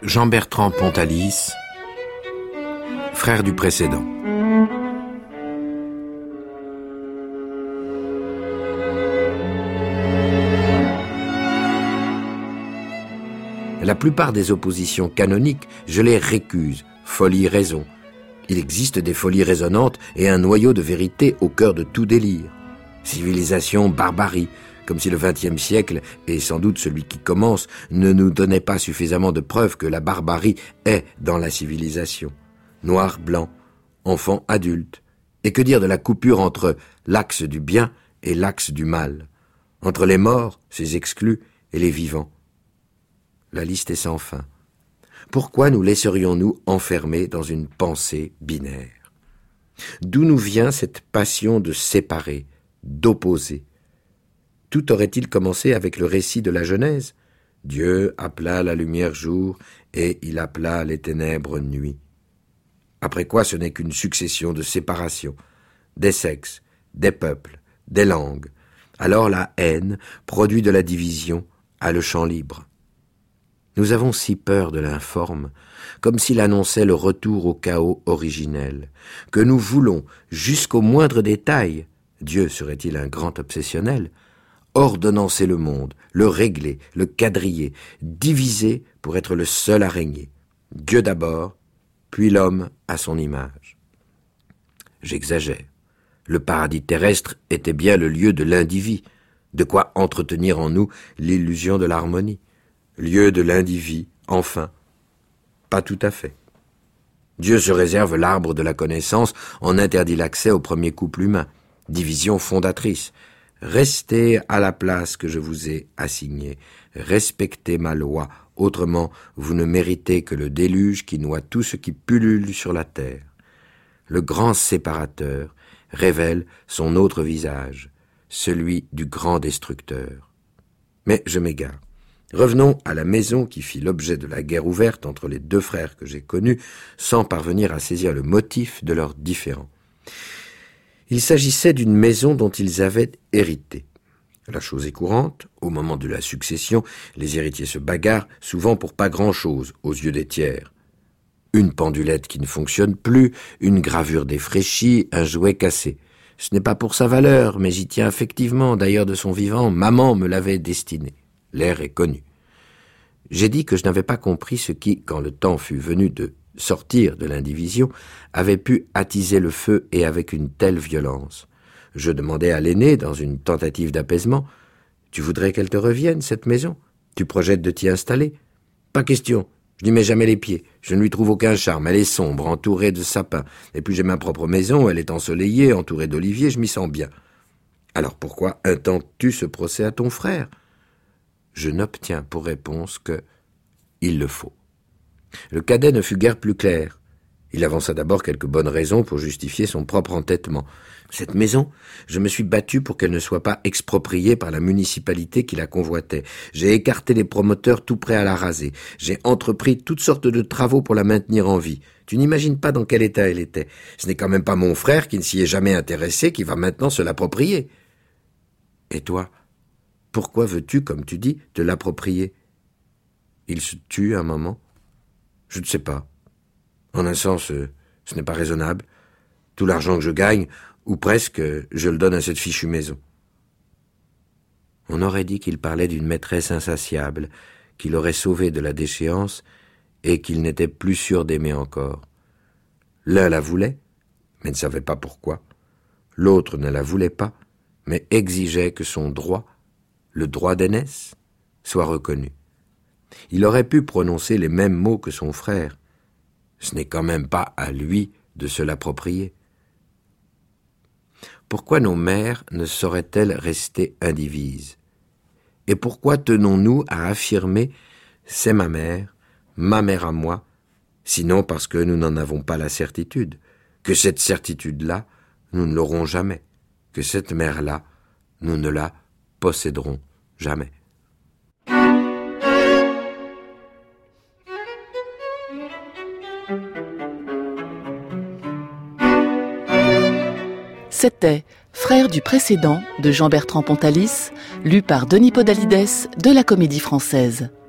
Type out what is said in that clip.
Jean-Bertrand Pontalis, frère du précédent. La plupart des oppositions canoniques, je les récuse. Folie, raison. Il existe des folies résonnantes et un noyau de vérité au cœur de tout délire. Civilisation, barbarie, comme si le XXe siècle, et sans doute celui qui commence, ne nous donnait pas suffisamment de preuves que la barbarie est dans la civilisation. Noir, blanc, enfant, adulte. Et que dire de la coupure entre l'axe du bien et l'axe du mal, entre les morts, ces exclus, et les vivants. La liste est sans fin. Pourquoi nous laisserions-nous enfermer dans une pensée binaire? D'où nous vient cette passion de séparer, d'opposer? Tout aurait-il commencé avec le récit de la Genèse? Dieu appela la lumière jour, et il appela les ténèbres nuit. Après quoi ce n'est qu'une succession de séparations, des sexes, des peuples, des langues. Alors la haine, produit de la division, a le champ libre. Nous avons si peur de l'informe, comme s'il annonçait le retour au chaos originel, que nous voulons, jusqu'au moindre détail, Dieu serait-il un grand obsessionnel, ordonnancer le monde, le régler, le quadriller, diviser pour être le seul à régner. Dieu d'abord, puis l'homme à son image. J'exagère. Le paradis terrestre était bien le lieu de l'indivis, de quoi entretenir en nous l'illusion de l'harmonie. Lieu de l'indivis, enfin. Pas tout à fait. Dieu se réserve l'arbre de la connaissance, en interdit l'accès au premier couple humain. Division fondatrice. Restez à la place que je vous ai assignée. Respectez ma loi. Autrement, vous ne méritez que le déluge qui noie tout ce qui pullule sur la terre. Le grand séparateur révèle son autre visage, celui du grand destructeur. Mais je m'égare. Revenons à la maison qui fit l'objet de la guerre ouverte entre les deux frères que j'ai connus, sans parvenir à saisir le motif de leurs différends. Il s'agissait d'une maison dont ils avaient hérité. La chose est courante, au moment de la succession, les héritiers se bagarrent, souvent pour pas grand-chose, aux yeux des tiers. Une pendulette qui ne fonctionne plus, une gravure défraîchie, un jouet cassé. Ce n'est pas pour sa valeur, mais j'y tiens affectivement, d'ailleurs de son vivant, maman me l'avait destiné. L'air est connu. J'ai dit que je n'avais pas compris ce qui, quand le temps fut venu de sortir de l'indivision, avait pu attiser le feu et avec une telle violence. Je demandai à l'aîné, dans une tentative d'apaisement, « Tu voudrais qu'elle te revienne, cette maison? Tu projettes de t'y installer? » « Pas question, je n'y mets jamais les pieds, je ne lui trouve aucun charme, elle est sombre, entourée de sapins, et puis j'ai ma propre maison, elle est ensoleillée, entourée d'oliviers, je m'y sens bien. » « Alors pourquoi intentes-tu ce procès à ton frère? » Je n'obtiens pour réponse que « il le faut ». Le cadet ne fut guère plus clair. Il avança d'abord quelques bonnes raisons pour justifier son propre entêtement. Cette maison, je me suis battu pour qu'elle ne soit pas expropriée par la municipalité qui la convoitait. J'ai écarté les promoteurs tout prêts à la raser. J'ai entrepris toutes sortes de travaux pour la maintenir en vie. Tu n'imagines pas dans quel état elle était. Ce n'est quand même pas mon frère qui ne s'y est jamais intéressé qui va maintenant se l'approprier. Et toi, pourquoi veux-tu, comme tu dis, te l'approprier? Il se tut un moment. Je ne sais pas. En un sens, ce n'est pas raisonnable. Tout l'argent que je gagne, ou presque, je le donne à cette fichue maison. On aurait dit qu'il parlait d'une maîtresse insatiable, qui l'aurait sauvé de la déchéance et qu'il n'était plus sûr d'aimer encore. L'un la voulait, mais ne savait pas pourquoi. L'autre ne la voulait pas, mais exigeait que son droit, le droit d'aînesse, soit reconnu. Il aurait pu prononcer les mêmes mots que son frère. Ce n'est quand même pas à lui de se l'approprier. Pourquoi nos mères ne sauraient-elles rester indivises? Et pourquoi tenons-nous à affirmer « c'est ma mère à moi », sinon parce que nous n'en avons pas la certitude, que cette certitude-là, nous ne l'aurons jamais, que cette mère-là, nous ne la posséderons jamais. C'était Frère du précédent de Jean-Bertrand Pontalis, lu par Denis Podalides de la Comédie Française.